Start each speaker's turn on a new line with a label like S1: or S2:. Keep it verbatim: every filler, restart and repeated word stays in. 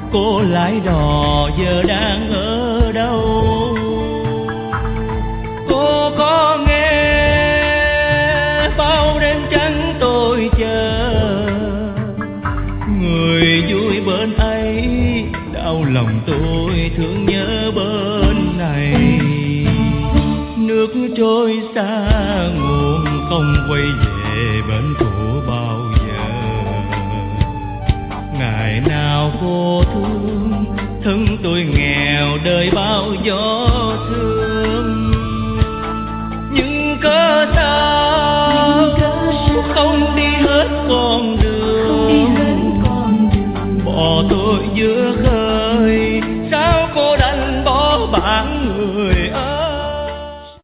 S1: cô lái đò giờ đang ở đâu? Cô có nghe bao đêm trắng tôi chờ người vui bên ấy, đau lòng tôi thương nhớ bên này. Nước trôi xa nguồn không quay về bên cũ bao giờ. Ngày nào cô thương thân tôi nghèo đời bao gió